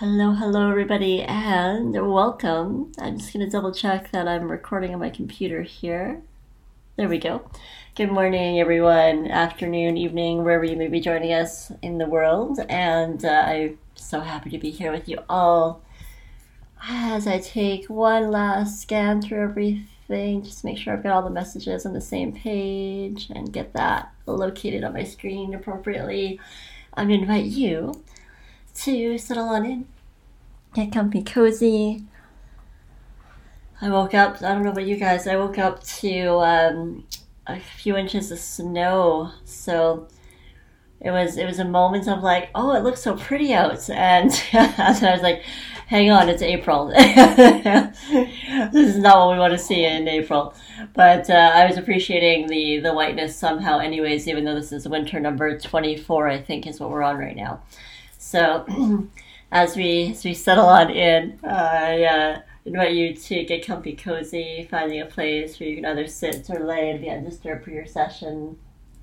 Hello, everybody, and welcome. I'm just going to double check that I'm recording on my computer here. There we go. Good morning, everyone, afternoon, evening, wherever you may be joining us in the world. And I'm so happy to be here with you all as I take one last scan through everything, just to make sure I've got all the messages on the same page and get that located on my screen appropriately. I'm going to invite you to settle on in. Get comfy, cozy. I woke up, I don't know about you guys, I woke up to a few inches of snow. So it was a moment of like, oh, it looks so pretty out. And I was like, hang on, it's April. This is not what we want to see in April. But I was appreciating the whiteness somehow anyways, even though this is winter number 24, I think is what we're on right now. So as we settle on in, I invite you to get comfy, cozy, finding a place where you can either sit or lay and be undisturbed for your session.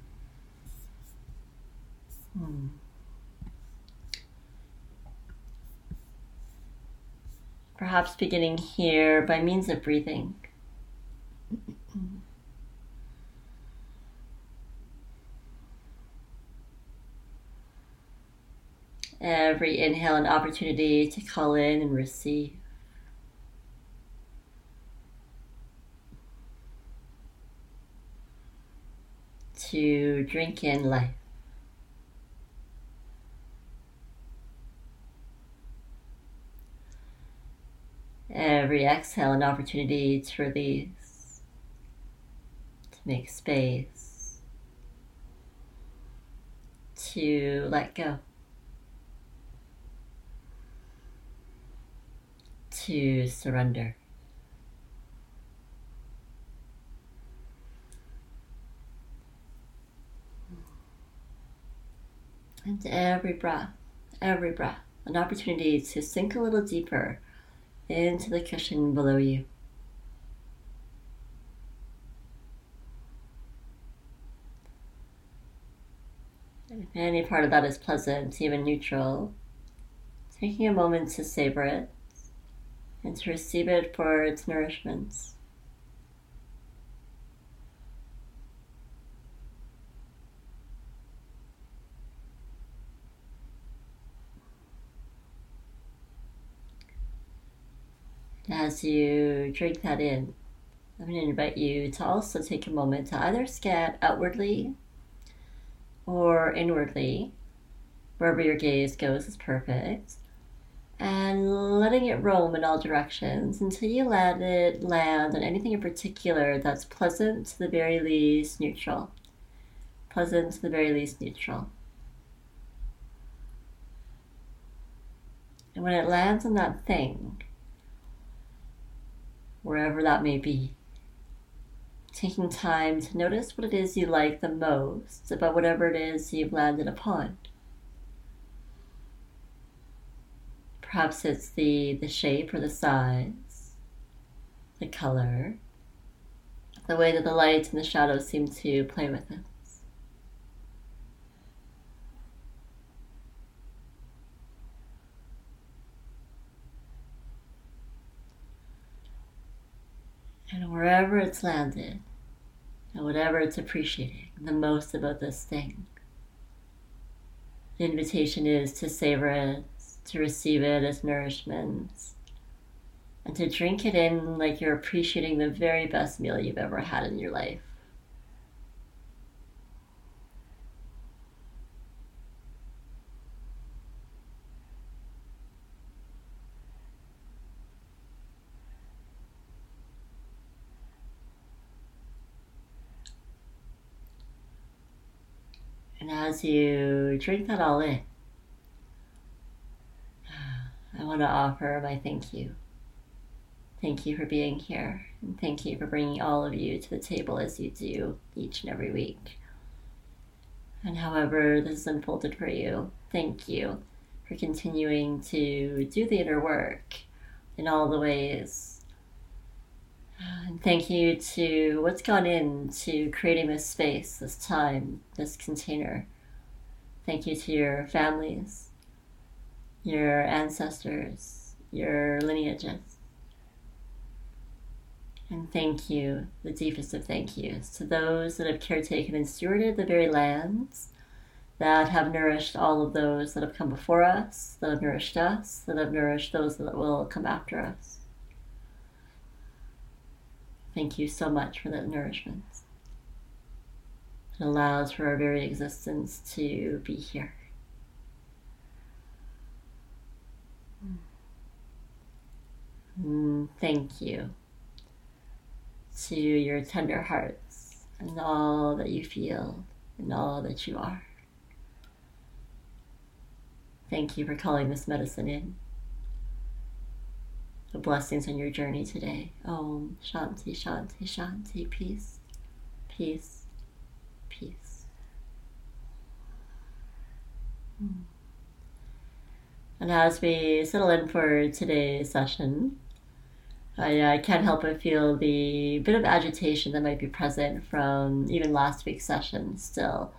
Perhaps beginning here by means of breathing. Every inhale an opportunity to call in and receive. To drink in life. Every exhale an opportunity to release, to make space, to let go, to surrender. And every breath, an opportunity to sink a little deeper into the cushion below you. If any part of that is pleasant, even neutral, taking a moment to savor it and to receive it for its nourishment. As you drink that in, I'm going to invite you to also take a moment to either scan outwardly or inwardly. Wherever your gaze goes is perfect. And letting it roam in all directions until you let it land on anything in particular that's pleasant to the very least neutral. Pleasant to the very least neutral. And when it lands on that thing, wherever that may be, taking time to notice what it is you like the most about whatever it is you've landed upon. Perhaps it's the shape or the size, the color, the way that the light and the shadows seem to play with it. And wherever it's landed, and whatever it's appreciating the most about this thing, the invitation is to savor it, to receive it as nourishment, and to drink it in like you're appreciating the very best meal you've ever had in your life. And as you drink that all in, I want to offer my thank you. Thank you for being here, and thank you for bringing all of you to the table as you do each and every week. And however this is unfolded for you, thank you for continuing to do the inner work in all the ways. And thank you to what's gone into creating this space, this time, this container. Thank you to your families, your ancestors, your lineages. And thank you, the deepest of thank yous, to those that have caretaken and stewarded the very lands that have nourished all of those that have come before us, that have nourished us, that have nourished those that will come after us. Thank you so much for that nourishment. It allows for our very existence to be here. Thank you to your tender hearts and all that you feel and all that you are. Thank you for calling this medicine in. The blessings on your journey today. Om Shanti Shanti Shanti. Peace, peace, peace. And as we settle in for today's session, I can't help but feel the bit of agitation that might be present from even last week's session still.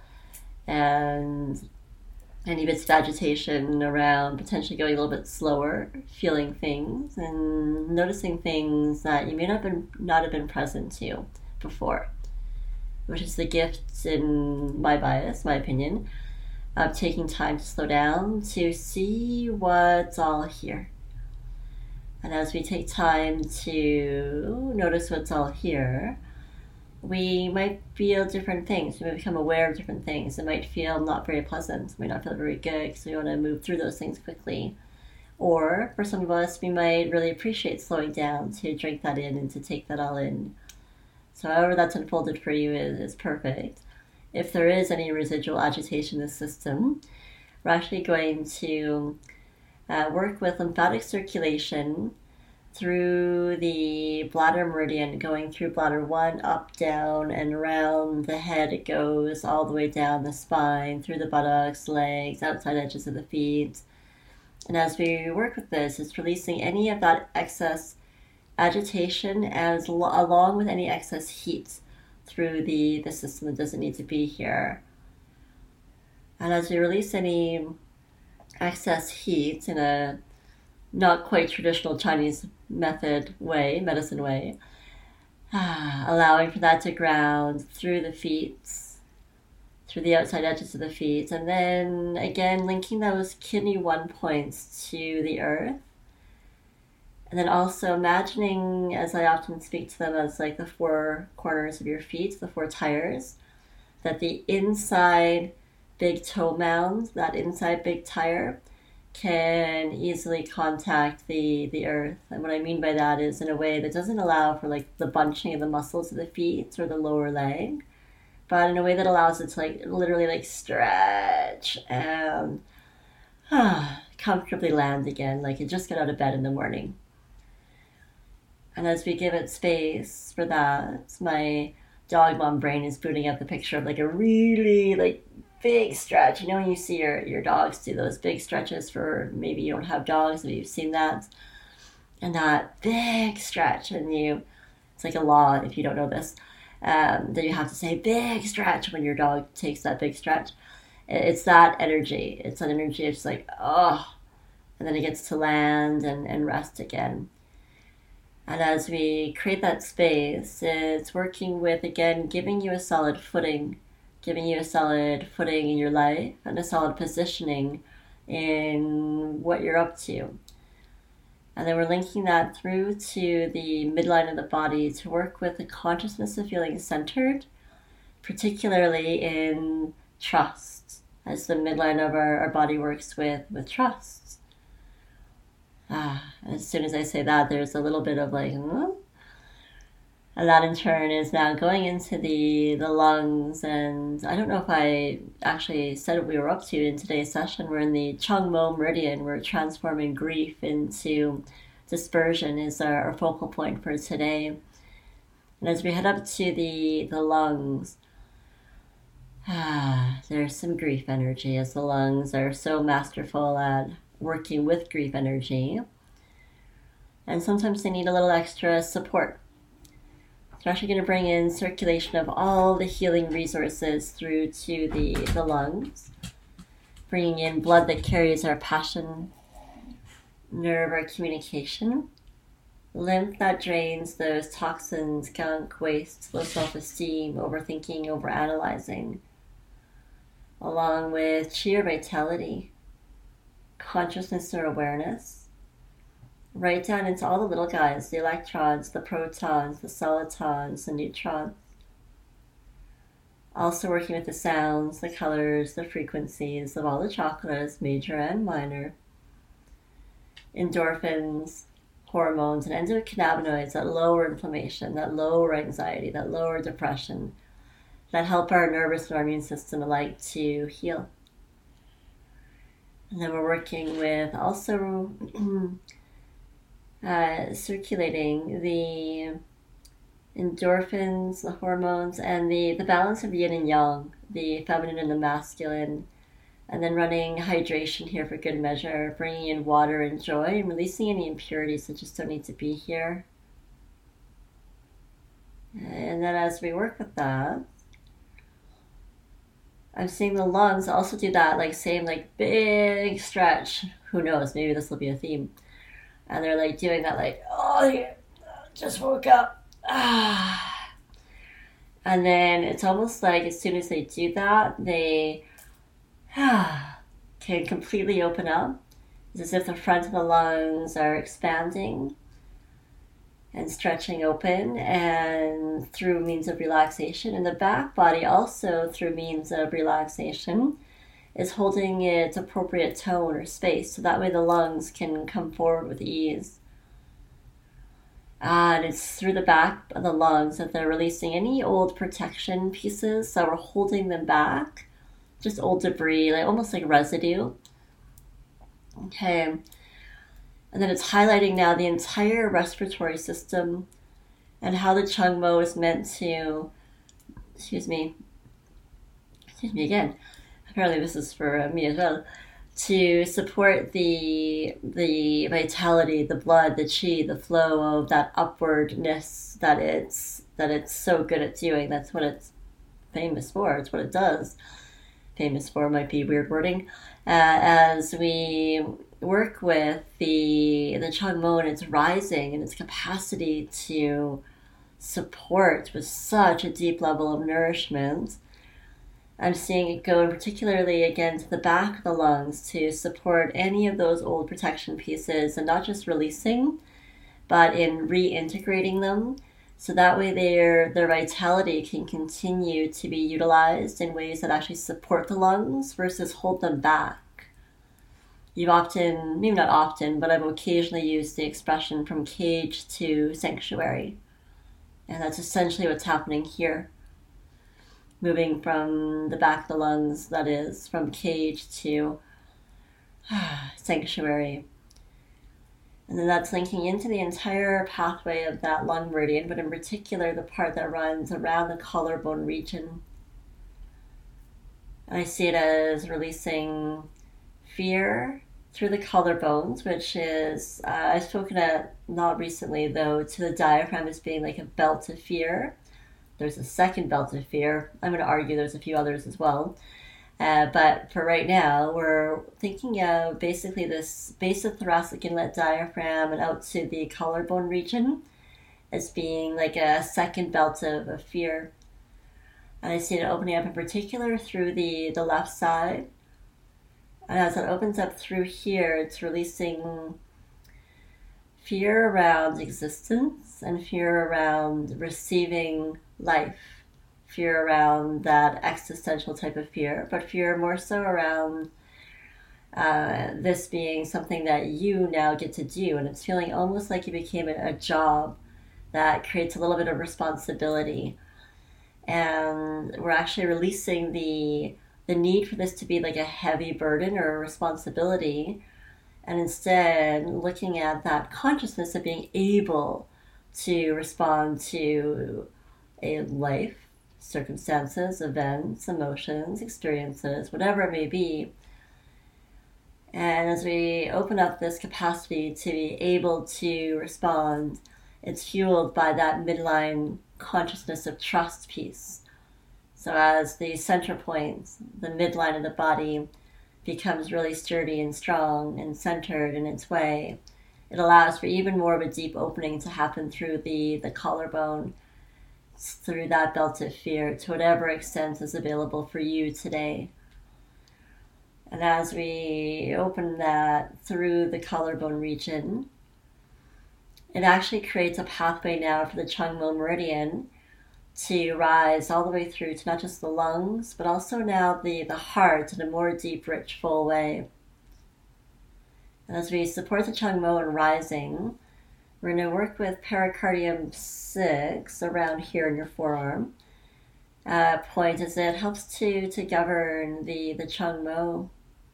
And any bits of agitation around potentially going a little bit slower, feeling things and noticing things that you may not have been present to before, which is the gift, in my bias, my opinion, of taking time to slow down to see what's all here. And as we take time to notice what's all here, we might feel different things. We might become aware of different things. It might feel not very pleasant. It might not feel very good because we want to move through those things quickly. Or for some of us, we might really appreciate slowing down to drink that in and to take that all in. So however that's unfolded for you is perfect. If there is any residual agitation in the system, we're actually going to work with lymphatic circulation through the bladder meridian, going through bladder 1, up, down, and around the head. It goes all the way down the spine, through the buttocks, legs, outside edges of the feet. And as we work with this, it's releasing any of that excess agitation as along with any excess heat through the system that doesn't need to be here. And as we release any excess heat in a not quite traditional Chinese medicine way, allowing for that to ground through the feet, through the outside edges of the feet, and then again linking those kidney 1 points to the earth. And then also imagining, as I often speak to them, as like the 4 corners of your feet, the 4 tires, that the inside big toe mound, that inside big tire, can easily contact the earth. And what I mean by that is in a way that doesn't allow for like the bunching of the muscles of the feet or the lower leg, but in a way that allows it to like literally like stretch and comfortably land again, like it just got out of bed in the morning. And as we give it space for that, my dog mom brain is booting up the picture of like a really like big stretch. You know, when you see your dogs do those big stretches for, maybe you don't have dogs, but you've seen that. And that big stretch, and it's like a law if you don't know this, that you have to say big stretch when your dog takes that big stretch. It's that energy. It's that energy of just like, oh, and then it gets to land and rest again. And as we create that space, it's working with, again, giving you a solid footing in your life and a solid positioning in what you're up to. And then we're linking that through to the midline of the body to work with the consciousness of feeling centered, particularly in trust, as the midline of our body works with trust. As soon as I say that, there's a little bit of like, and that in turn is now going into the lungs. And I don't know if I actually said what we were up to in today's session. We're in the Chongmo meridian. We're transforming grief into dispersion is our focal point for today. And as we head up to the lungs, there's some grief energy, as the lungs are so masterful at working with grief energy. And sometimes they need a little extra support. So we're actually going to bring in circulation of all the healing resources through to the lungs, bringing in blood that carries our passion, nerve or communication. Lymph that drains those toxins, gunk, waste, low self-esteem, overthinking, overanalyzing. Along with chi or vitality, consciousness or awareness. Right down into all the little guys, the electrons, the protons, the solitons, the neutrons. Also working with the sounds, the colors, the frequencies of all the chakras, major and minor. Endorphins, hormones, and endocannabinoids that lower inflammation, that lower anxiety, that lower depression, that help our nervous and our immune system alike to heal. And then we're working with also circulating the endorphins, the hormones, and the balance of yin and yang, the feminine and the masculine. And then running hydration here for good measure, bringing in water and joy, and releasing any impurities that just don't need to be here. And then as we work with that, I'm seeing the lungs also do that, like same like big stretch. Who knows, maybe this will be a theme. And they're like doing that like, oh, yeah, just woke up. Ah. And then it's almost like as soon as they do that, they can completely open up. It's as if the front of the lungs are expanding and stretching open, and through means of relaxation. And the back body also through means of relaxation is holding its appropriate tone or space, so that way the lungs can come forward with ease. And it's through the back of the lungs that they're releasing any old protection pieces that were holding them back, just old debris, like almost like residue. Okay. And then it's highlighting now the entire respiratory system and how the Chungmo is meant to, excuse me again, apparently this is for me as well, to support the vitality, the blood, the chi, the flow of that upwardness that it's so good at doing. That's what it's famous for. It's what it does. Famous for might be weird wording. As we work with the Chungmo and its rising and its capacity to support with such a deep level of nourishment, I'm seeing it go particularly again to the back of the lungs to support any of those old protection pieces, and not just releasing, but in reintegrating them, so that way their vitality can continue to be utilized in ways that actually support the lungs versus hold them back. You've often, maybe not often, but I've occasionally used the expression from cage to sanctuary. And that's essentially what's happening here. Moving from the back of the lungs, that is, from cage to sanctuary. And then that's linking into the entire pathway of that lung meridian, but in particular the part that runs around the collarbone region. And I see it as releasing fear through the collarbones, which is, I've spoken at, not recently though, to the diaphragm as being like a belt of fear. There's a second belt of fear. I'm going to argue there's a few others as well. But for right now, we're thinking of basically this base of thoracic inlet diaphragm and out to the collarbone region as being like a second belt of fear. And I see it opening up in particular through the left side. And as it opens up through here, it's releasing fear around existence and fear around receiving life. Fear around that existential type of fear, but fear more so around this being something that you now get to do, and it's feeling almost like it became a job that creates a little bit of responsibility. And we're actually releasing the need for this to be like a heavy burden or a responsibility, and instead looking at that consciousness of being able to respond to a life, circumstances, events, emotions, experiences, whatever it may be. And as we open up this capacity to be able to respond, it's fueled by that midline consciousness of trust piece. So as the center point, the midline of the body becomes really sturdy and strong and centered in its way, it allows for even more of a deep opening to happen through the collarbone, through that belt of fear, to whatever extent is available for you today. And as we open that through the collarbone region, it actually creates a pathway now for the Changmo meridian to rise all the way through to not just the lungs, but also now the heart in a more deep, rich, full way. And as we support the Changmo in rising, we're going to work with pericardium 6 around here in your forearm. Point as it helps to govern the Changmo.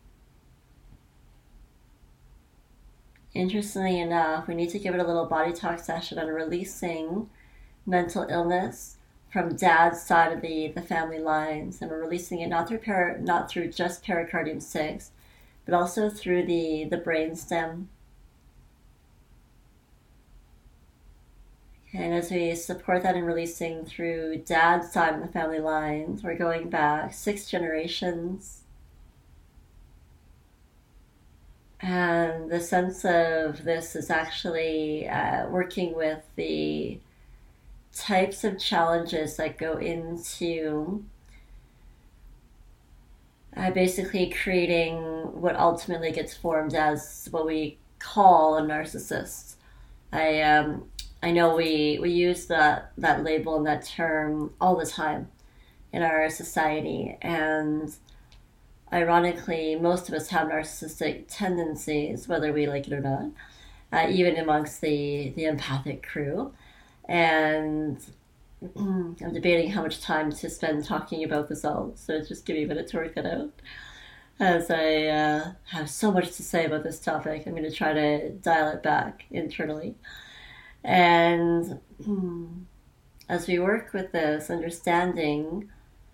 Interestingly enough, we need to give it a little body talk session on releasing mental illness from dad's side of the family lines, and we're releasing it not through just pericardium 6, but also through the brain stem. And as we support that in releasing through dad's side of the family lines, we're going back 6 generations. And the sense of this is actually working with the types of challenges that go into basically creating what ultimately gets formed as what we call a narcissist. I know we use that label and that term all the time in our society, and ironically, most of us have narcissistic tendencies, whether we like it or not, even amongst the empathic crew. And I'm debating how much time to spend talking about this all, so just give me a minute to work that out. As I have so much to say about this topic, I'm going to try to dial it back internally. And as we work with this understanding,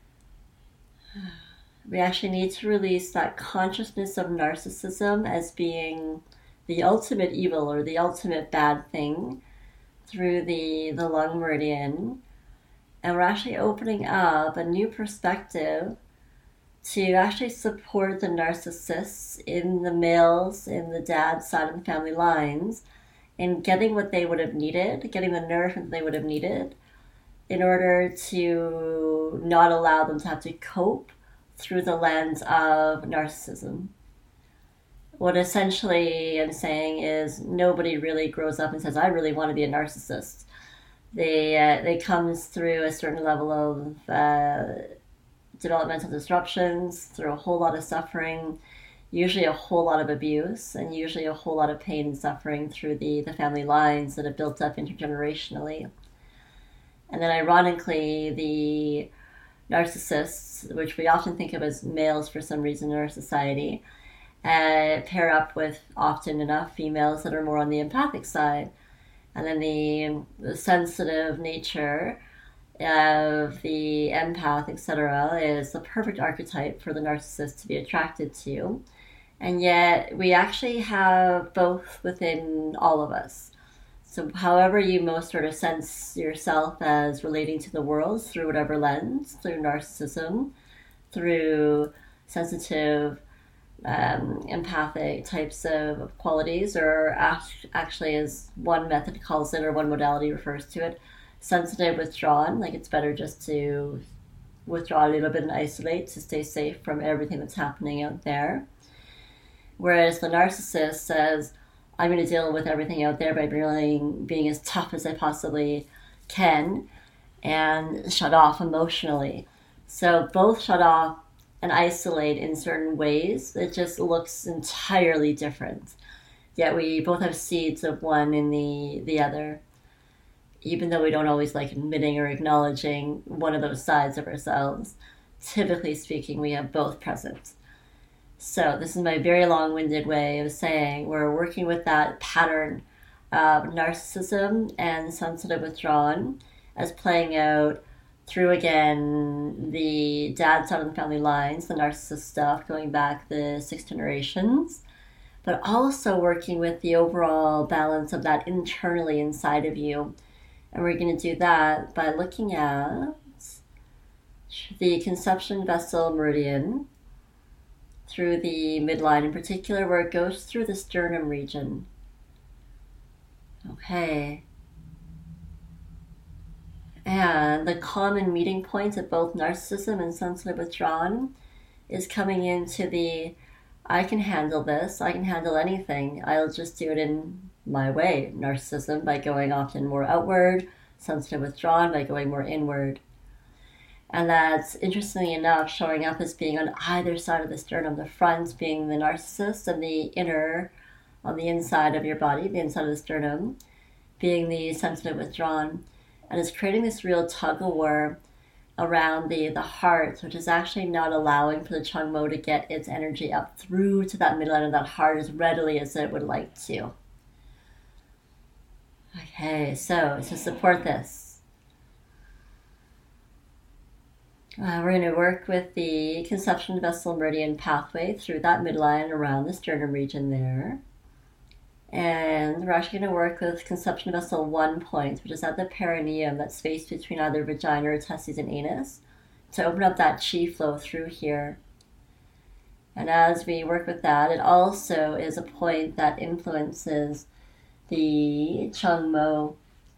we actually need to release that consciousness of narcissism as being the ultimate evil or the ultimate bad thing through the lung meridian. And we're actually opening up a new perspective to actually support the narcissists in the males, in the dad's side of the family lines, in getting what they would have needed, getting the nourishment they would have needed in order to not allow them to have to cope through the lens of narcissism. What essentially I'm saying is nobody really grows up and says, I really want to be a narcissist. They comes through a certain level of developmental disruptions, through a whole lot of suffering, usually a whole lot of abuse, and usually a whole lot of pain and suffering through the family lines that have built up intergenerationally. And then ironically, the narcissists, which we often think of as males for some reason in our society, pair up with often enough females that are more on the empathic side. And then the sensitive nature of the empath, etc., is the perfect archetype for the narcissist to be attracted to. And yet we actually have both within all of us. So however you most sort of sense yourself as relating to the world, through whatever lens, through narcissism, through sensitive, empathic types of qualities, or actually as one method calls it, or one modality refers to it, sensitive withdrawn, like it's better just to withdraw a little bit and isolate to stay safe from everything that's happening out there. Whereas the narcissist says, I'm going to deal with everything out there by being as tough as I possibly can and shut off emotionally. So both shut off and isolate in certain ways. It just looks entirely different. Yet we both have seeds of one in the other, even though we don't always like admitting or acknowledging one of those sides of ourselves. Typically speaking, we have both present. So this is my very long-winded way of saying we're working with that pattern of narcissism and sensitive withdrawn as playing out through, again, the dad side of the family lines, the narcissist stuff going back the 6 generations, but also working with the overall balance of that internally inside of you. And we're going to do that by looking at the conception vessel meridian through the midline, in particular where it goes through the sternum region. Okay. And the common meeting point of both narcissism and sensitive withdrawn is coming into the I can handle this, I can handle anything, I'll just do it in my way. Narcissism by going often more outward, sensitive withdrawn by going more inward. And that's, interestingly enough, showing up as being on either side of the sternum, the front being the narcissist and the inner, on the inside of your body, the inside of the sternum, being the sensitive withdrawn. And it's creating this real tug-of-war around the heart, which is actually not allowing for the Chungmo to get its energy up through to that midline of that heart as readily as it would like to. Okay, so to support this, we're going to work with the conception vessel meridian pathway through that midline around the sternum region there. And we're actually going to work with conception vessel 1 point, which is at the perineum, that space between either vagina or testes and anus, to open up that chi flow through here. And as we work with that, it also is a point that influences the Chungmo.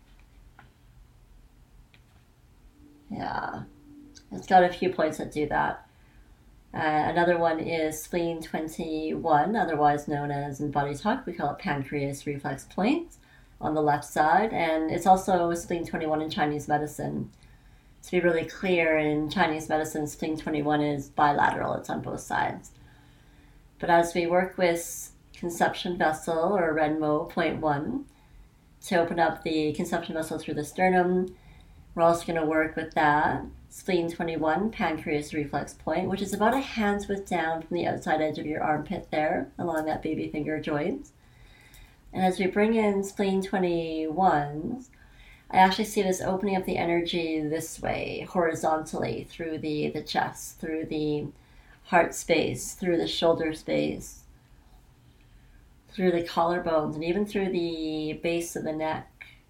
Yeah, it's got a few points that do that. Another one is spleen 21, otherwise known as in body talk, we call it pancreas reflex point on the left side. And it's also spleen 21 in Chinese medicine. To be really clear, in Chinese medicine, spleen 21 is bilateral, it's on both sides. But as we work with conception vessel, or Renmo point 1, to open up the conception vessel through the sternum, we're also going to work with that spleen 21, pancreas reflex point, which is about a hand's width down from the outside edge of your armpit there, along that baby finger joint. And as we bring in spleen 21, I actually see this opening up the energy this way, horizontally, through the chest, through the heart space, through the shoulder space, through the collarbones, and even through the base of the neck.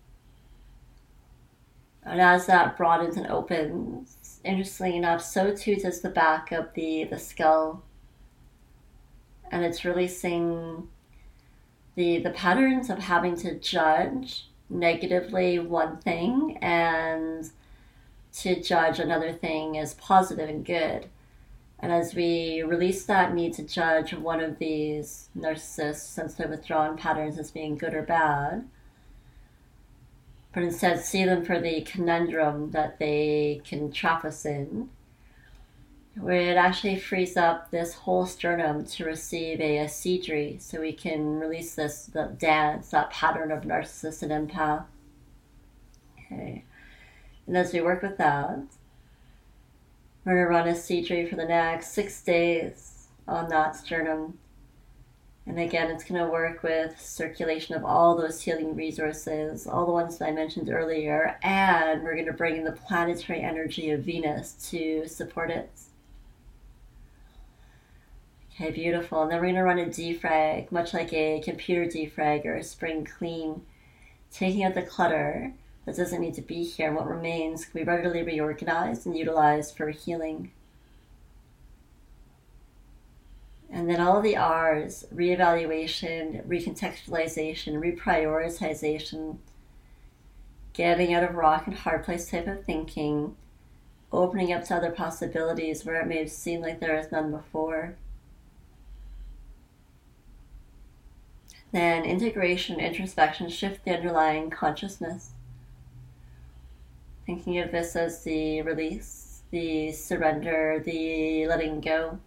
And as that broadens and opens, interestingly enough, so too does the back of the skull. And it's releasing the patterns of having to judge negatively one thing and to judge another thing as positive and good. And as we release that need to judge one of these narcissist, sensitive, withdrawn patterns as being good or bad, but instead see them for the conundrum that they can trap us in, where it actually frees up this whole sternum to receive a sidri, so we can release that dance, that pattern of narcissist and empath. Okay. And as we work with that, we're going to run a sidri for the next 6 days on that sternum. And again, it's going to work with circulation of all those healing resources, all the ones that I mentioned earlier, and we're going to bring in the planetary energy of Venus to support it. Okay, beautiful. And then we're going to run a defrag, much like a computer defrag or a spring clean, taking out the clutter that doesn't need to be here, and what remains can be readily reorganized and utilized for healing. And then all of the R's, reevaluation, recontextualization, reprioritization, getting out of rock and hard place type of thinking, opening up to other possibilities where it may have seemed like there was none before. Then integration, introspection, shift the underlying consciousness. Thinking of this as the release, the surrender, the letting go.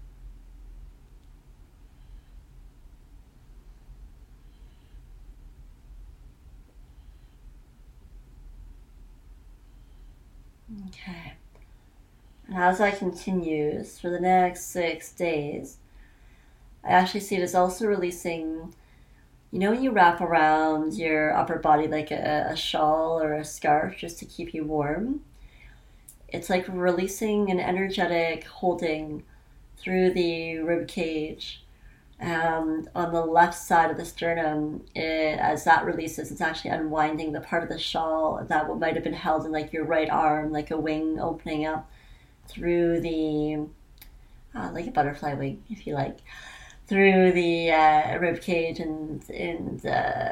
Okay. And as that continues for the next 6 days, I actually see it as also releasing, when you wrap around your upper body like a shawl or a scarf just to keep you warm, it's like releasing an energetic holding through the rib cage. On the left side of the sternum, as that releases, it's actually unwinding the part of the shawl that might have been held in like your right arm, like a wing opening up through the like a butterfly wing, if you like, through the rib cage and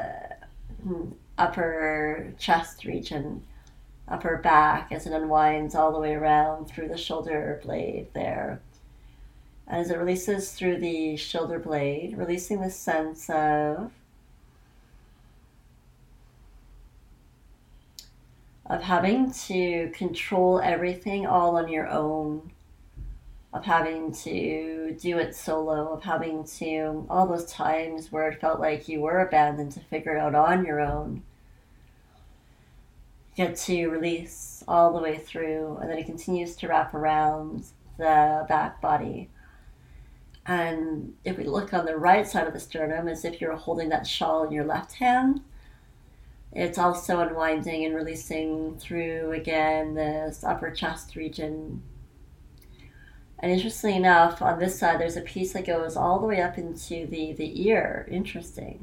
upper chest region, upper back, as it unwinds all the way around through the shoulder blade there. As it releases through the shoulder blade, releasing the sense of having to control everything all on your own, of having to do it solo, of having to, all those times where it felt like you were abandoned to figure it out on your own, get to release all the way through, and then it continues to wrap around the back body. And if we look on the right side of the sternum, as if you're holding that shawl in your left hand, it's also unwinding and releasing through, again, this upper chest region. And interestingly enough, on this side, there's a piece that goes all the way up into the ear. Interesting.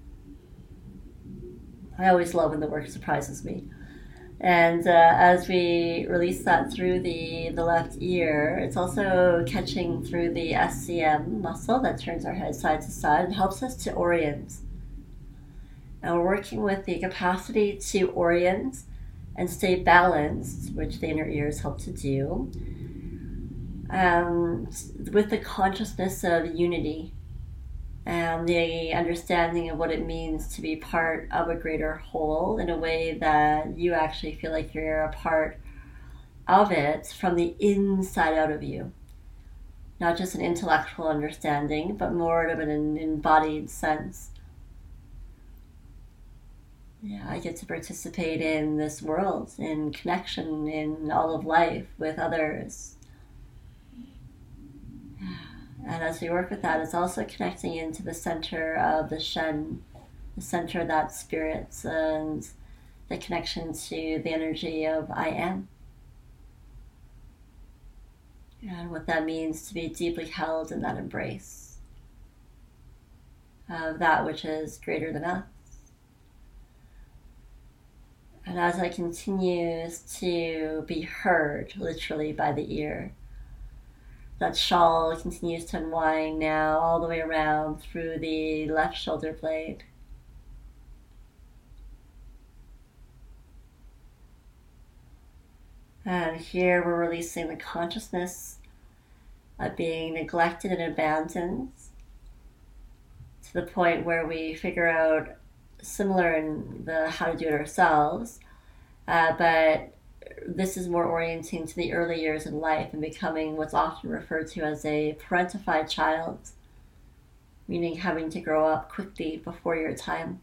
I always love when the work surprises me. And as we release that through the left ear, it's also catching through the SCM muscle that turns our head side to side and helps us to orient. And we're working with the capacity to orient and stay balanced, which the inner ears help to do, with the consciousness of unity and the understanding of what it means to be part of a greater whole in a way that you actually feel like you're a part of it from the inside out of you. Not just an intellectual understanding, but more of an embodied sense. Yeah, I get to participate in this world, in connection, in all of life with others. And as we work with that, it's also connecting into the center of the Shen, the center of that spirit, and the connection to the energy of I am. And what that means to be deeply held in that embrace of that which is greater than us. And as I continue to be heard, literally, by the ear, that shawl continues to unwind now all the way around through the left shoulder blade. And here we're releasing the consciousness of being neglected and abandoned to the point where we figure out, similar in the how to do it ourselves, but this is more orienting to the early years in life and becoming what's often referred to as a parentified child, meaning having to grow up quickly before your time.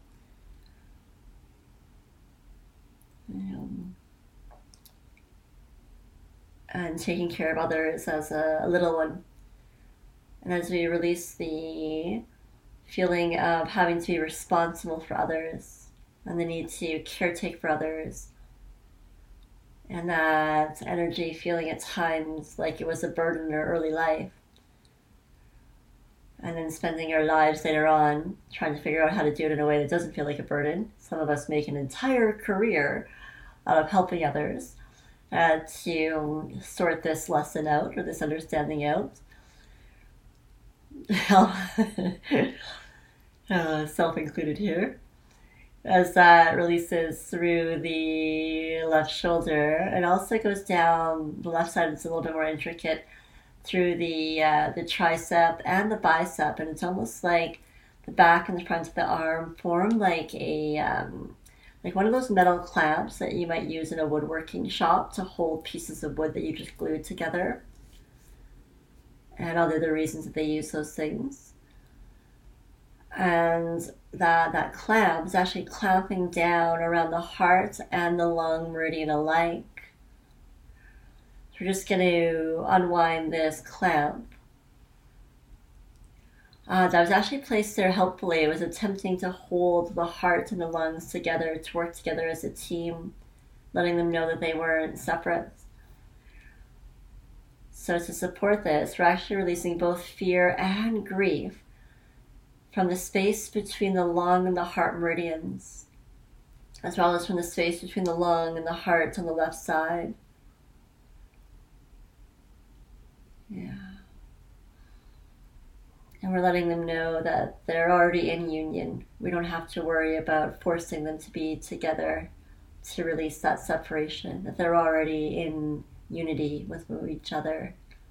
And taking care of others as a little one. And as we release the feeling of having to be responsible for others and the need to caretake for others, and that energy feeling at times like it was a burden in our early life, and then spending our lives later on trying to figure out how to do it in a way that doesn't feel like a burden. Some of us make an entire career out of helping others to sort this lesson out or this understanding out. Self included here. As that releases through the left shoulder, and also goes down the left side. It's a little bit more intricate through the tricep and the bicep, and it's almost like the back and the front of the arm form like a like one of those metal clamps that you might use in a woodworking shop to hold pieces of wood that you just glued together, and all the other reasons that they use those things. And that clamp is actually clamping down around the heart and the lung meridian alike. So we're just going to unwind this clamp. That was actually placed there helpfully. It was attempting to hold the heart and the lungs together, to work together as a team, letting them know that they weren't separate. So to support this, we're actually releasing both fear and grief from the space between the lung and the heart meridians, as well as from the space between the lung and the heart on the left side. Yeah. And we're letting them know that they're already in union. We don't have to worry about forcing them to be together to release that separation, that they're already in unity with each other.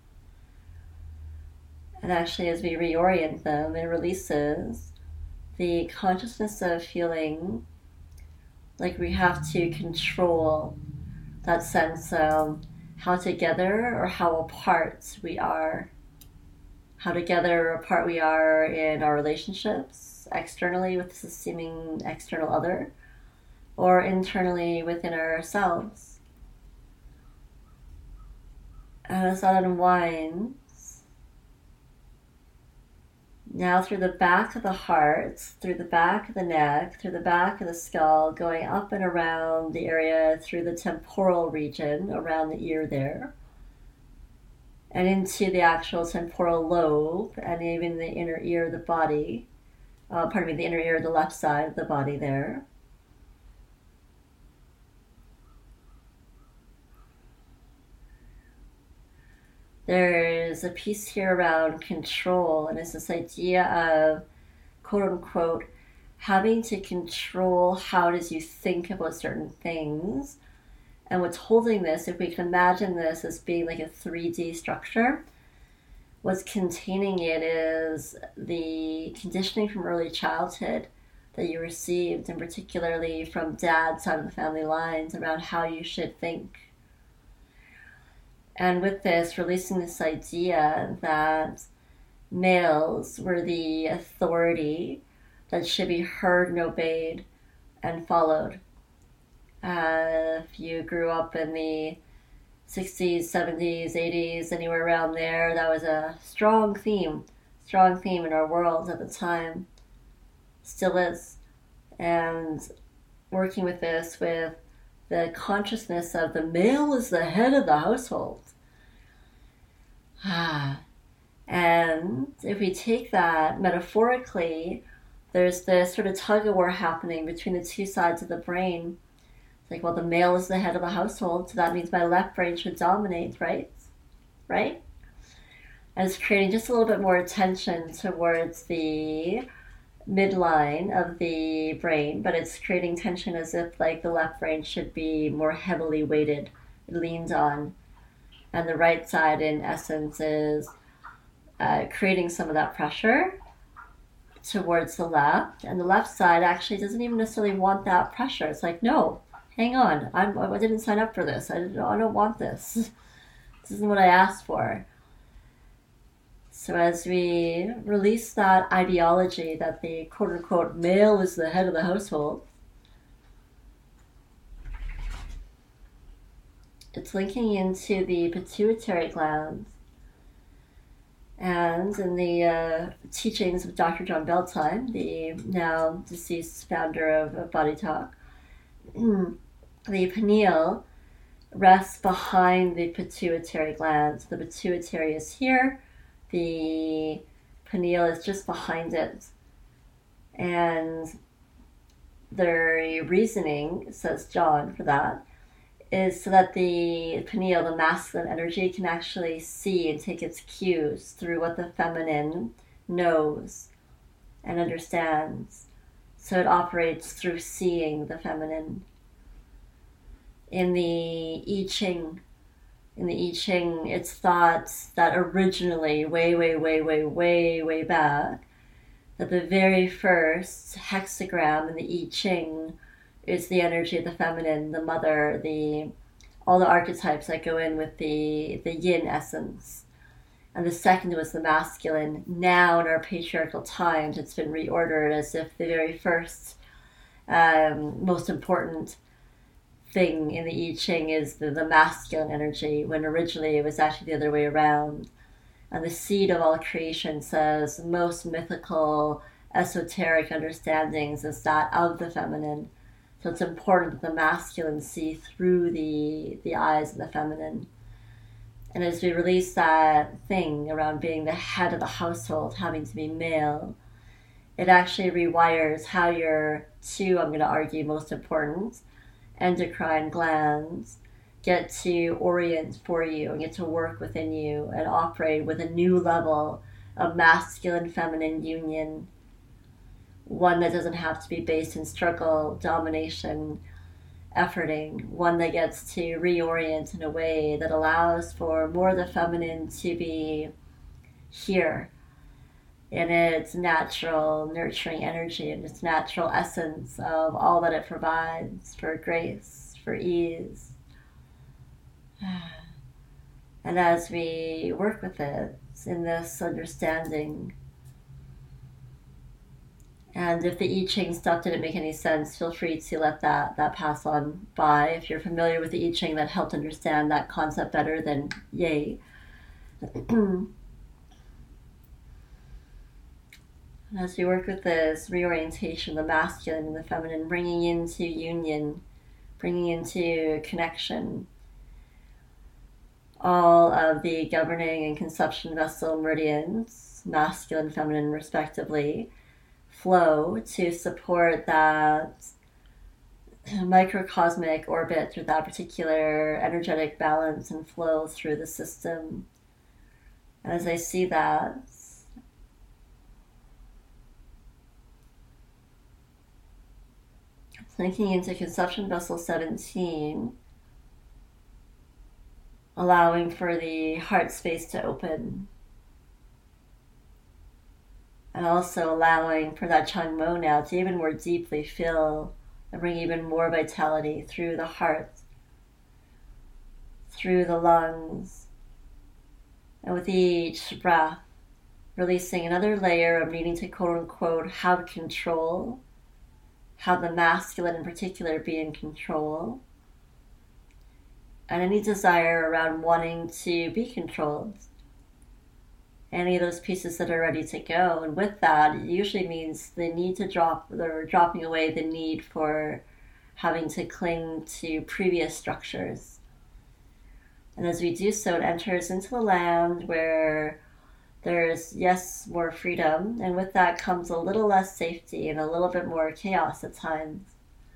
And actually, as we reorient them, it releases the consciousness of feeling like we have to control that sense of how together or how apart we are. How together or apart we are in our relationships, externally with the seeming external other, or internally within ourselves. And as that unwinds, now through the back of the heart, through the back of the neck, through the back of the skull, going up and around the area through the temporal region, around the ear there, and into the actual temporal lobe, and even the inner ear of the body, the inner ear of the left side of the body there. There's a piece here around control, and it's this idea of, quote unquote, having to control how it is you think about certain things. And what's holding this, if we can imagine this as being like a 3D structure, what's containing it is the conditioning from early childhood that you received, and particularly from dad's side of the family lines, around how you should think. And with this, releasing this idea that males were the authority that should be heard and obeyed and followed. If you grew up in the 60s, 70s, 80s, anywhere around there, that was a strong theme in our world at the time. Still is. And working with this, with the consciousness of the male is the head of the household. And if we take that metaphorically, there's this sort of tug of war happening between the two sides of the brain. It's like, well, the male is the head of the household, so that means my left brain should dominate, right? Right? And it's creating just a little bit more attention towards the midline of the brain, but it's creating tension as if like the left brain should be more heavily weighted, leaned on, and the right side in essence is creating some of that pressure towards the left, and the left side actually doesn't even necessarily want that pressure. It's like, no, hang on, I didn't sign up for this. I don't want this. This isn't what I asked for. So as we release that ideology that the quote-unquote male is the head of the household, it's linking into the pituitary glands. And in the teachings of Dr. John Beltline, the now deceased founder of Body Talk, the pineal rests behind the pituitary glands. The pituitary is here. The pineal is just behind it. And the reasoning, says John, for that, is so that the pineal, the masculine energy, can actually see and take its cues through what the feminine knows and understands. So it operates through seeing the feminine. In the I Ching, it's thought that originally, way back, that the very first hexagram in the I Ching is the energy of the feminine, the mother, all the archetypes that go in with the yin essence. And the second was the masculine. Now in our patriarchal times, it's been reordered as if the very first, most important thing in the I Ching is the masculine energy, when originally it was actually the other way around. And the seed of all creation says most mythical, esoteric understandings is that of the feminine. So it's important that the masculine see through the eyes of the feminine. And as we release that thing around being the head of the household, having to be male, it actually rewires how your two, I'm going to argue, most important endocrine glands get to orient for you and get to work within you and operate with a new level a masculine-feminine union, one that doesn't have to be based in struggle, domination, efforting, one that gets to reorient in a way that allows for more of the feminine to be here in its natural nurturing energy and its natural essence of all that it provides for grace, for ease. And as we work with it in this understanding, and if the I Ching stuff didn't make any sense, feel free to let that pass on by. If you're familiar with the I Ching that helped understand that concept better, then yay. As we work with this reorientation, the masculine and the feminine, bringing into union, bringing into connection, all of the governing and conception vessel meridians, masculine, feminine, respectively, flow to support that microcosmic orbit or that particular energetic balance and flow through the system. And as I see that, linking into conception vessel 17, allowing for the heart space to open, and also allowing for that Changmo now to even more deeply fill and bring even more vitality through the heart, through the lungs, and with each breath, releasing another layer of needing to quote-unquote have control, have the masculine in particular be in control, and any desire around wanting to be controlled, any of those pieces that are ready to go. And with that, it usually means the need to drop, or dropping away the need for having to cling to previous structures. And as we do so, it enters into the land where there's, yes, more freedom, and with that comes a little less safety and a little bit more chaos at times.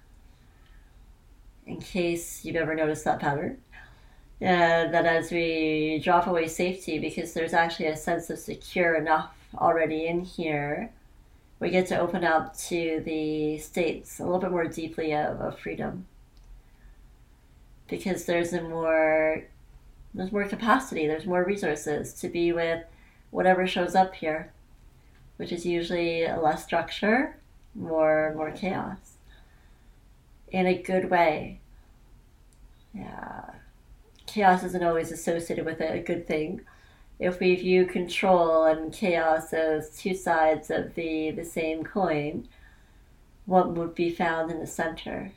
In case you've ever noticed that pattern, that as we drop away safety, because there's actually a sense of secure enough already in here, we get to open up to the states a little bit more deeply of freedom. Because there's more capacity, there's more resources to be with whatever shows up here, which is usually less structure, more chaos, in a good way. Yeah, chaos isn't always associated with a good thing. If we view control and chaos as two sides of the same coin, what would be found in the center?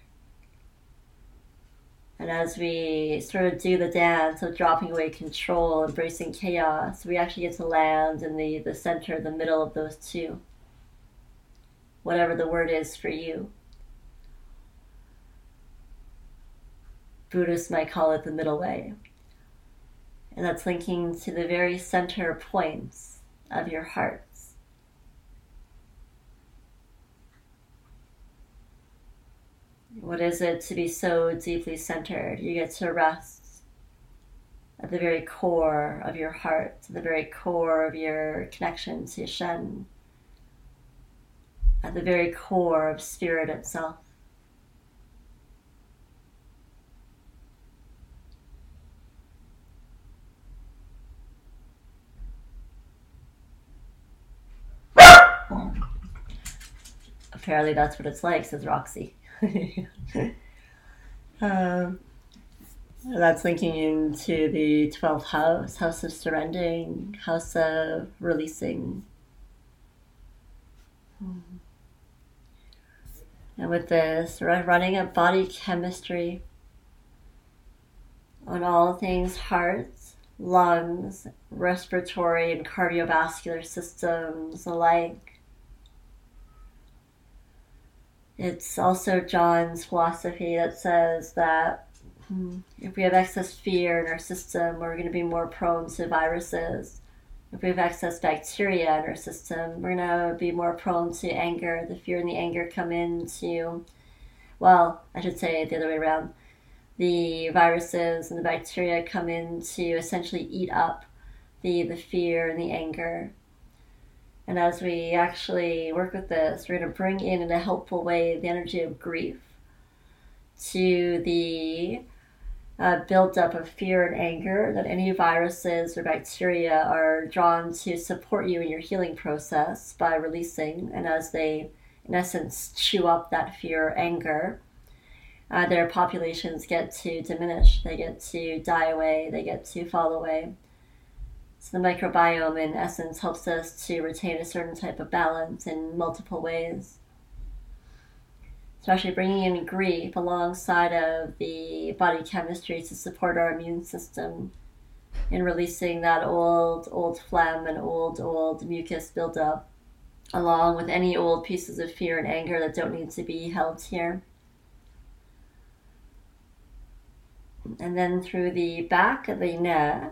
And as we sort of do the dance of dropping away control, embracing chaos, we actually get to land in the center, the middle of those two. Whatever the word is for you. Buddhists might call it the middle way. And that's linking to the very center points of your hearts. What is it to be so deeply centered? You get to rest at the very core of your heart, to the very core of your connection to Shen, at the very core of spirit itself. Apparently that's what it's like, says Roxy. That's linking into the 12th house, house of surrendering, house of releasing. And with this, running a body chemistry on all things heart, lungs, respiratory and cardiovascular systems alike. It's also John's philosophy that says that if we have excess fear in our system, we're going to be more prone to viruses. If we have excess bacteria in our system, we're going to be more prone to anger. The fear and the anger come into, well, I should say it the other way around. The viruses and the bacteria come in to essentially eat up the fear and the anger. And as we actually work with this, we're going to bring in a helpful way the energy of grief to the buildup of fear and anger that any viruses or bacteria are drawn to support you in your healing process by releasing. And as they, in essence, chew up that fear or anger, their populations get to diminish, they get to die away, they get to fall away. So the microbiome, in essence, helps us to retain a certain type of balance in multiple ways. So actually bringing in grief alongside of the body chemistry to support our immune system in releasing that old phlegm and old mucus buildup, along with any old pieces of fear and anger that don't need to be held here. And then through the back of the neck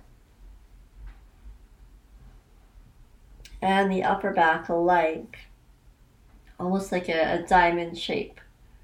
and the upper back alike, almost like a diamond shape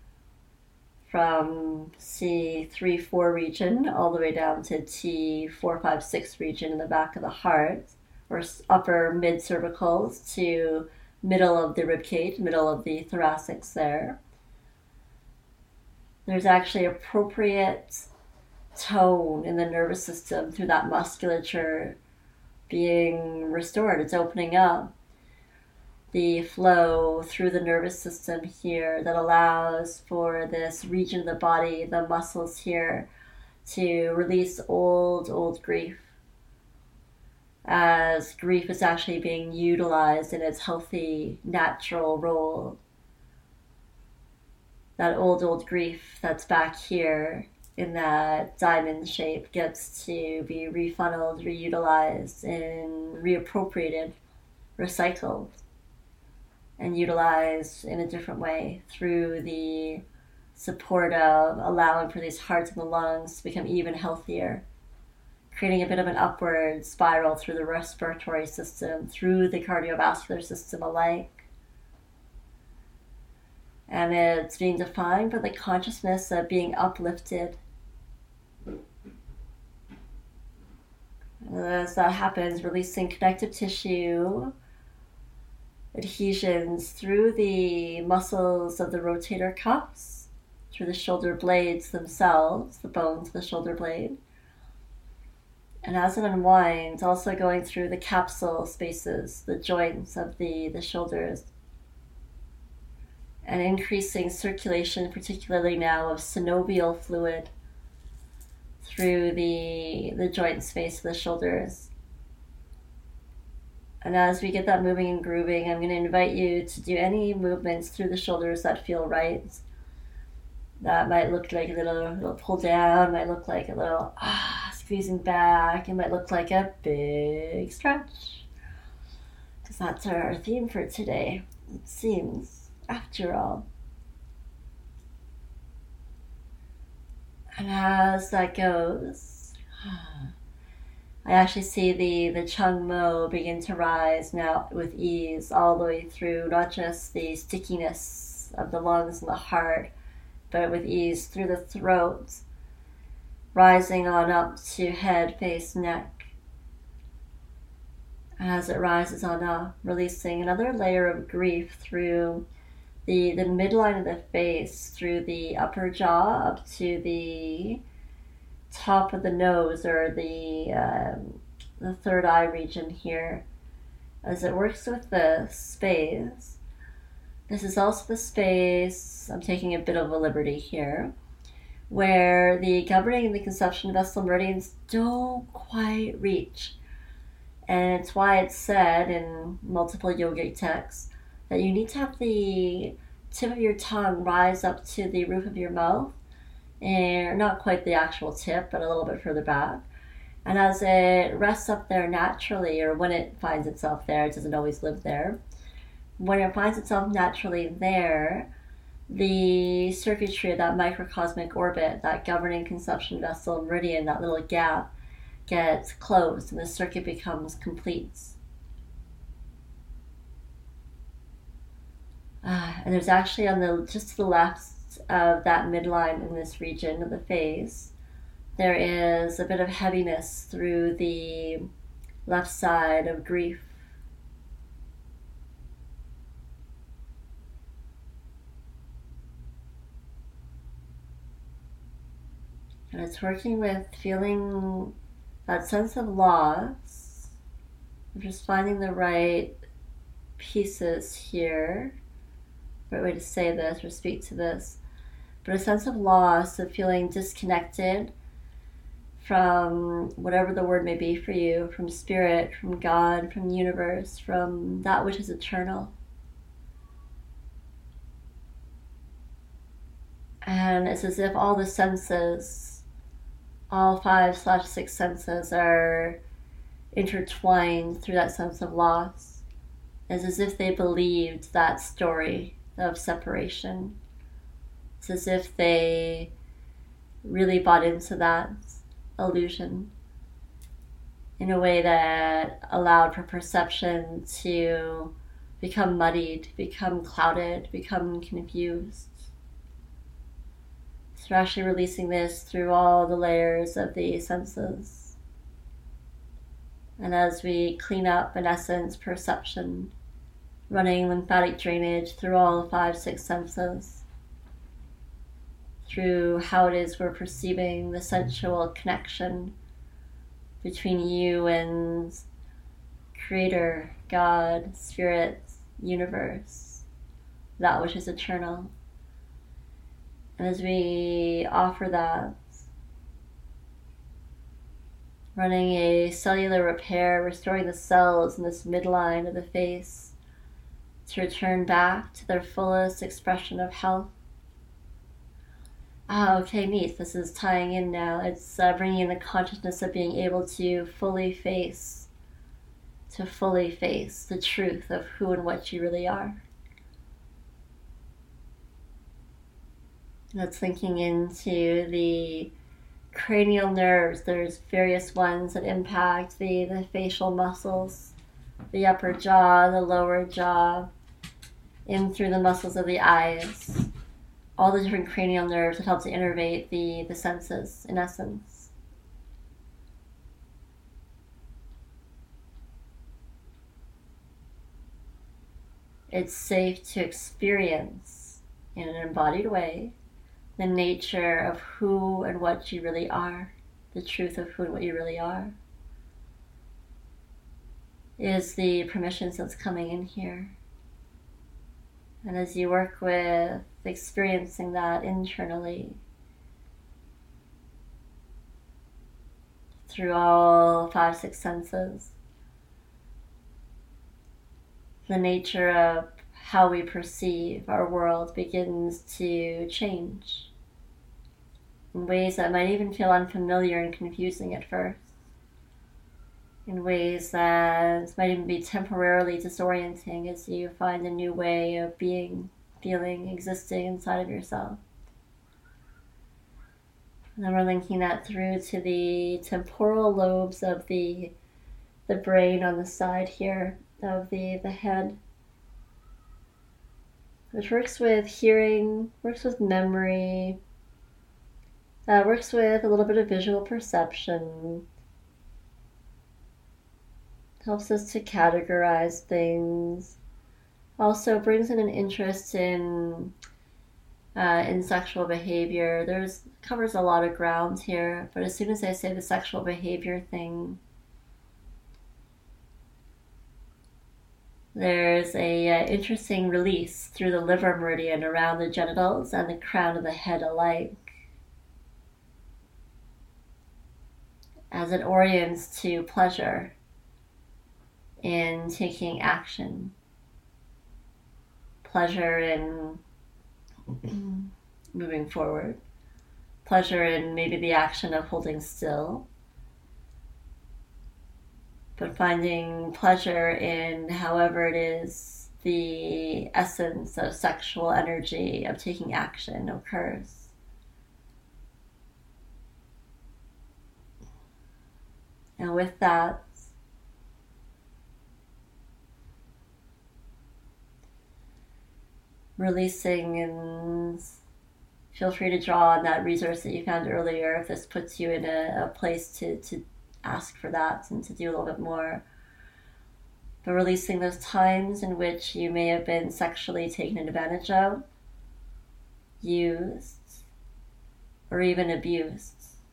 from C3-4 region all the way down to T4-5-6 region in the back of the heart, or upper mid-cervicals to middle of the ribcage, middle of the thoracics there. There's actually appropriate tone in the nervous system through that musculature being restored. It's opening up the flow through the nervous system here that allows for this region of the body, the muscles here, to release old grief, as grief is actually being utilized in its healthy, natural role. That old grief that's back here in that diamond shape gets to be refunneled, reutilized, and reappropriated, recycled, and utilized in a different way through the support of allowing for these hearts and the lungs to become even healthier, creating a bit of an upward spiral through the respiratory system, through the cardiovascular system alike. And it's being defined by the consciousness of being uplifted. As that happens, releasing connective tissue adhesions through the muscles of the rotator cuffs, through the shoulder blades themselves, the bones of the shoulder blade. And as it unwinds, also going through the capsule spaces, the joints of the shoulders, and increasing circulation, particularly now of synovial fluid through the joint space of the shoulders. And as we get that moving and grooving, I'm going to invite you to do any movements through the shoulders that feel right. That might look like a little pull down, might look like a little squeezing back, it might look like a big stretch. Because that's our theme for today, it seems, after all. And as that goes, I actually see the Chung Mo begin to rise now with ease all the way through, not just the stickiness of the lungs and the heart, but with ease through the throat, rising on up to head, face, neck. And as it rises on up, releasing another layer of grief through the midline of the face, through the upper jaw up to the top of the nose, or the third eye region here. As it works with the space, this is also the space, I'm taking a bit of a liberty here, where the governing and the conception vessel meridians don't quite reach. And it's why it's said in multiple yogic texts that you need to have the tip of your tongue rise up to the roof of your mouth, and not quite the actual tip, but a little bit further back. And as it rests up there naturally, or when it finds itself there, it doesn't always live there. When it finds itself naturally there, the circuitry of that microcosmic orbit, that governing conception vessel meridian, that little gap, gets closed and the circuit becomes complete. And there's actually just to the left of that midline in this region of the face, there is a bit of heaviness through the left side of grief. And it's working with feeling that sense of loss, of just finding the right pieces here, right way to say this or speak to this, but a sense of loss, of feeling disconnected from whatever the word may be for you, from spirit, from God, from the universe, from that which is eternal. And it's as if all the senses, all 5/6 senses, are intertwined through that sense of loss. It's as if they believed that story of separation. It's as if they really bought into that illusion in a way that allowed for perception to become muddied, become clouded, become confused. So we're actually releasing this through all the layers of the senses. And as we clean up, in essence, perception, running lymphatic drainage through all 5/6 senses, through how it is we're perceiving the sensual connection between you and Creator, God, Spirit, universe, that which is eternal. And as we offer that, running a cellular repair, restoring the cells in this midline of the face to return back to their fullest expression of health. Okay, neat. This is tying in now. It's bringing in the consciousness of being able to fully face the truth of who and what you really are. That's linking into the cranial nerves. There's various ones that impact the facial muscles, the upper jaw, the lower jaw, in through the muscles of the eyes, all the different cranial nerves that help to innervate the senses, in essence. It's safe to experience in an embodied way the nature of who and what you really are, the truth of who and what you really are, is the permissions that's coming in here. And as you work with experiencing that internally, through all 5/6 senses, the nature of how we perceive our world begins to change in ways that might even feel unfamiliar and confusing at first, in ways that might even be temporarily disorienting as you find a new way of being, feeling, existing inside of yourself. And then we're linking that through to the temporal lobes of the brain on the side here of the head, which works with hearing, works with memory, works with a little bit of visual perception, helps us to categorize things, also brings in an interest in sexual behavior. Covers a lot of ground here, but as soon as I say the sexual behavior thing, there's a interesting release through the liver meridian around the genitals and the crown of the head alike, as it orients to pleasure in taking action, pleasure in moving forward, pleasure in maybe the action of holding still, but finding pleasure in however it is the essence of sexual energy of taking action occurs. And with that, releasing, and feel free to draw on that resource that you found earlier if this puts you in a place to ask for that and to do a little bit more. But releasing those times in which you may have been sexually taken advantage of, used, or even abused.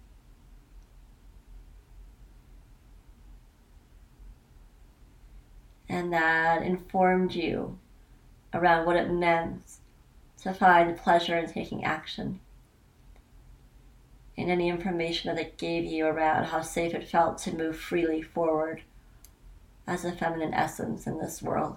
and that informed you around what it meant to find pleasure in taking action, and any information that it gave you around how safe it felt to move freely forward as a feminine essence in this world.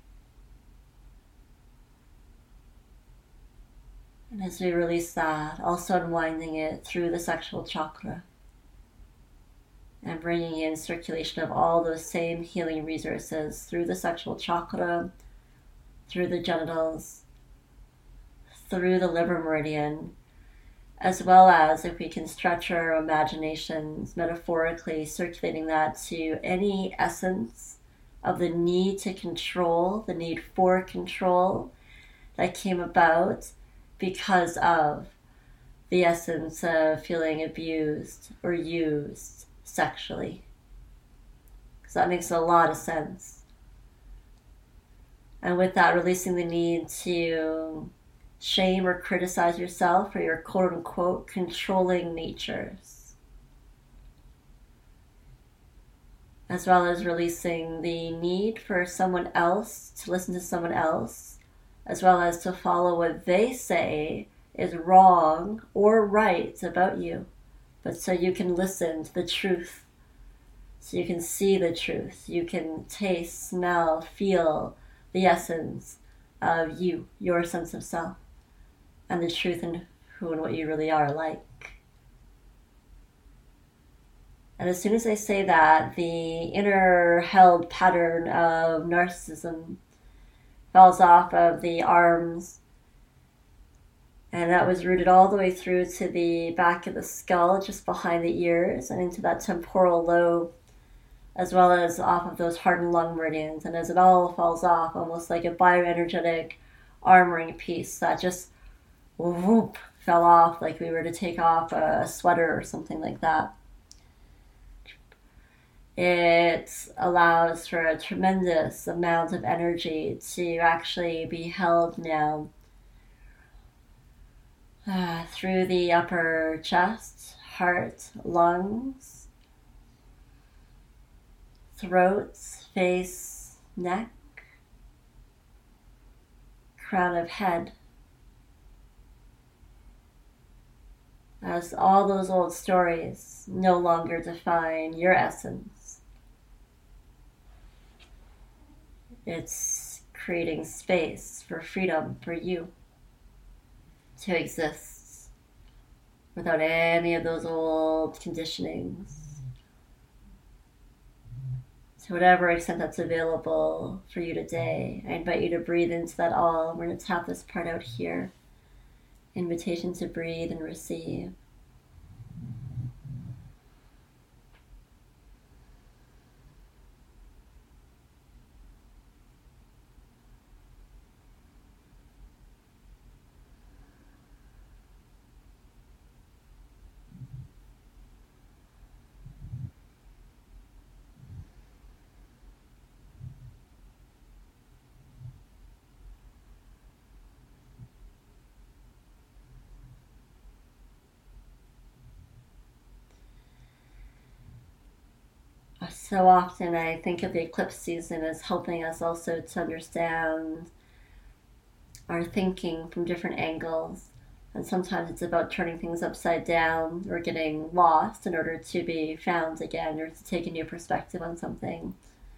And as we release that, also unwinding it through the sexual chakra and bringing in circulation of all those same healing resources through the sexual chakra, through the genitals, through the liver meridian, as well as, if we can stretch our imaginations metaphorically, circulating that to any essence of the need to control, the need for control that came about because of the essence of feeling abused or used sexually. So that makes a lot of sense. And with that, releasing the need to shame or criticize yourself for your quote-unquote controlling natures, as well as releasing the need for someone else to listen to someone else, as well as to follow what they say is wrong or right about you, but so you can listen to the truth, so you can see the truth, you can taste, smell, feel the essence of you, your sense of self, and the truth in who and what you really are like. And as soon as I say that, the inner held pattern of narcissism falls off of the arms, and that was rooted all the way through to the back of the skull, just behind the ears, and into that temporal lobe, as well as off of those heart and lung meridians. And as it all falls off, almost like a bioenergetic armoring piece that just whoop, fell off, like we were to take off a sweater or something like that. It allows for a tremendous amount of energy to actually be held now through the upper chest, heart, lungs, throat, face, neck, crown of head. As all those old stories no longer define your essence. It's creating space for freedom for you to exist without any of those old conditionings. To whatever extent that's available for you today, I invite you to breathe into that all. We're going to tap this part out here. Invitation to breathe and receive. So often I think of the eclipse season as helping us also to understand our thinking from different angles. And sometimes it's about turning things upside down or getting lost in order to be found again, or to take a new perspective on something.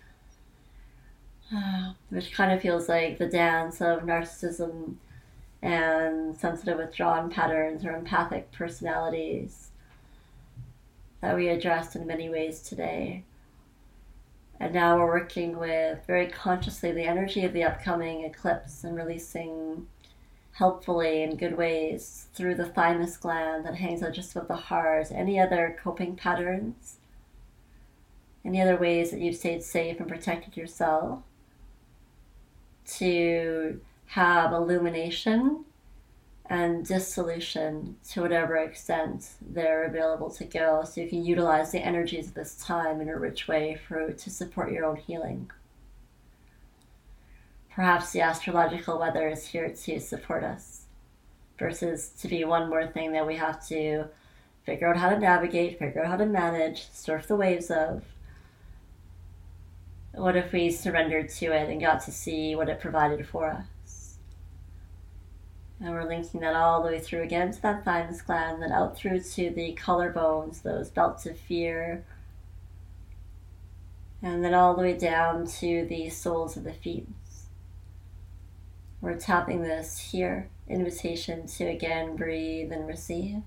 Which kind of feels like the dance of narcissism and sensitive withdrawn patterns or empathic personalities that we addressed in many ways today. And now we're working with, very consciously, the energy of the upcoming eclipse and releasing helpfully in good ways through the thymus gland that hangs out just above the heart. Any other coping patterns? Any other ways that you've stayed safe and protected yourself to have illumination and dissolution to whatever extent they're available to go, so you can utilize the energies of this time in a rich way to support your own healing. Perhaps the astrological weather is here to support us, versus to be one more thing that we have to figure out how to navigate, figure out how to manage, surf the waves of. What if we surrendered to it and got to see what it provided for us? And we're linking that all the way through again to that thymus gland, then out through to the collarbones, those belts of fear, and then all the way down to the soles of the feet. We're tapping this here, invitation to again breathe and receive.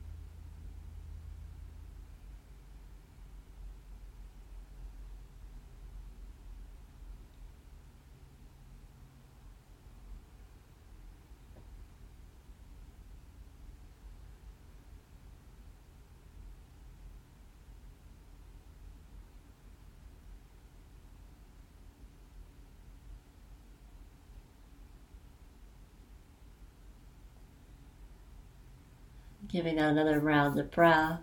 Giving that another round of breath.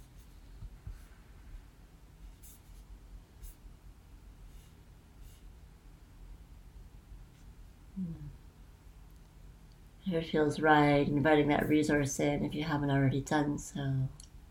If it feels right, inviting that resource in if you haven't already done so.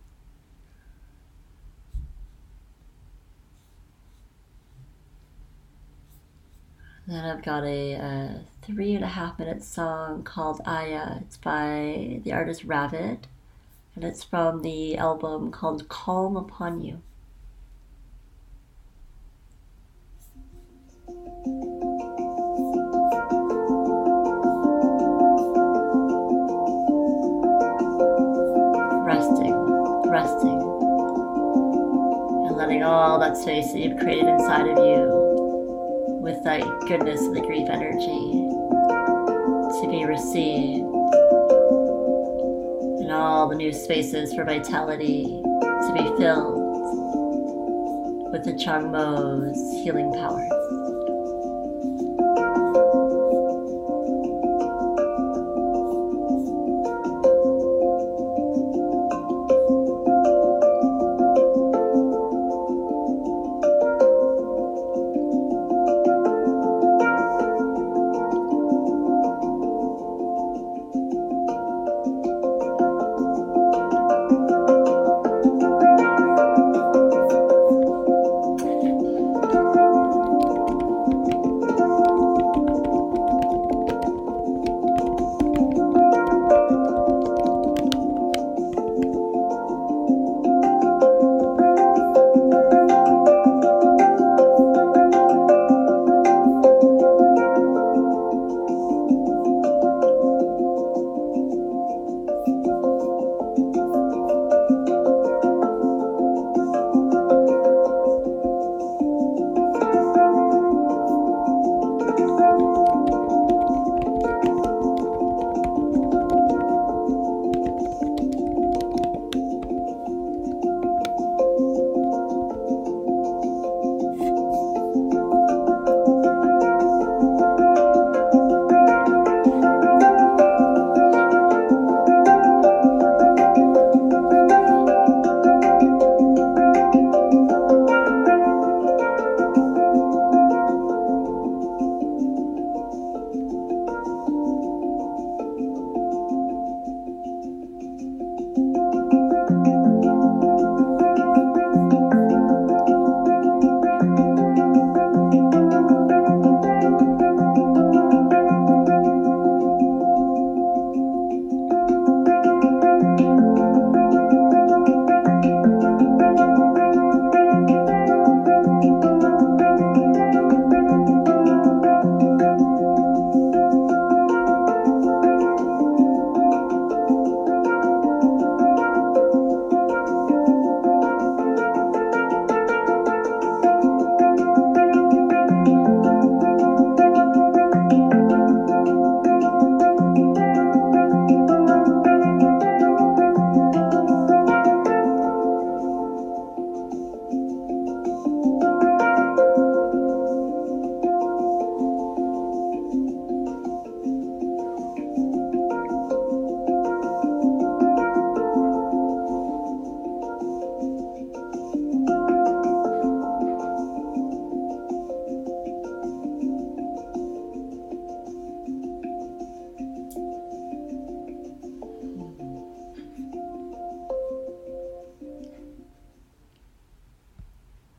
Then I've got a 3.5-minute song called Aya. It's by the artist Ravid, and it's from the album called Calm Upon You. Resting, and letting all that space that you've created inside of you with that goodness of the grief energy to be received, and all the new spaces for vitality to be filled with the Changmo's healing power.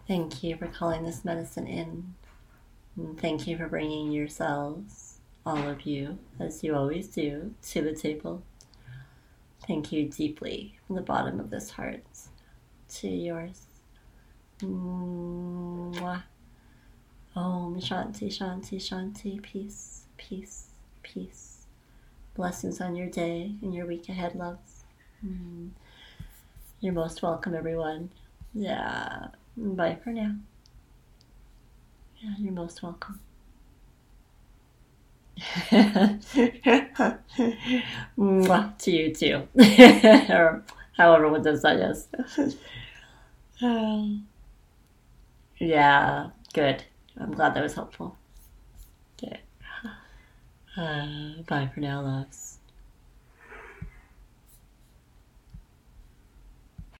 Thank you for calling this medicine in. And thank you for bringing yourselves, all of you, as you always do, to the table. Thank you deeply from the bottom of this heart to yours. Mwah. Om Shanti, Shanti, Shanti. Peace, peace, peace. Blessings on your day and your week ahead, loves. You're most welcome, everyone. Yeah. Bye for now. Yeah, you're most welcome. Mwah, to you too. Or however one does that, yes. Yeah, good. I'm glad that was helpful. Okay. Bye for now, loves.